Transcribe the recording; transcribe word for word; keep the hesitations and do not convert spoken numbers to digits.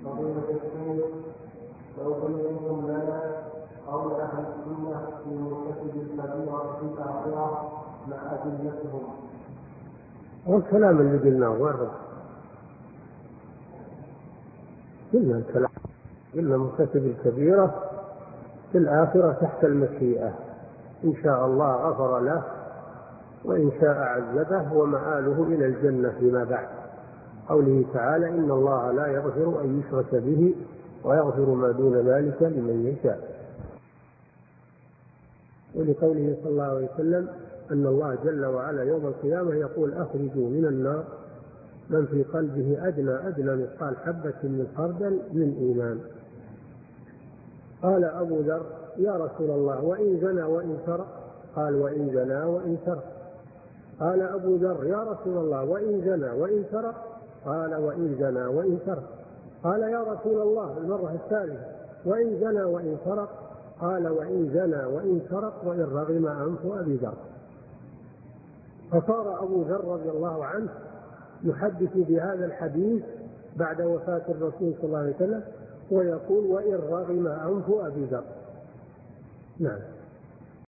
فضيلة الشيخ توجيهكم لنا قول أهل السنة في مرتكب الكبيرة في الآخرة مع أدلتهم. والكلام اللي قلناه ورد قلنا الكلام قلنا مرتكب الكبيرة في الآخرة تحت المشيئة، إن شاء الله غفر له وإن شاء عذبه ومآله إلى الجنة فيما بعد. قوله تعالى إن الله لا يغفر أن يشرك به ويغفر ما دون ذلك لمن يشاء. ولقوله صلى الله عليه وسلم أن الله جل وعلا يوم القيامة يقول أخرجوا من النار من في قلبه أدنى أدنى مثقال حبة من خردل من إيمان. قال أبو ذر يا رسول الله وإن زنى وإن سرق؟ قال وإن زنى وإن سرق. قال أبو ذر يا رسول الله وإن زنى وإن سرق؟ قال وإن زنى وإن سرق. قال يا رسول الله المرة الثالثة وإن زنى وإن سرق؟ قال وإن زنى وإن سرق وإن رغم أنف أبي ذر. فصار أبو ذر رضي الله عنه يحدث بهذا الحديث بعد وفاة الرسول صلى الله عليه وسلم ويقول وإن رغم أنف أبي ذر. نعم.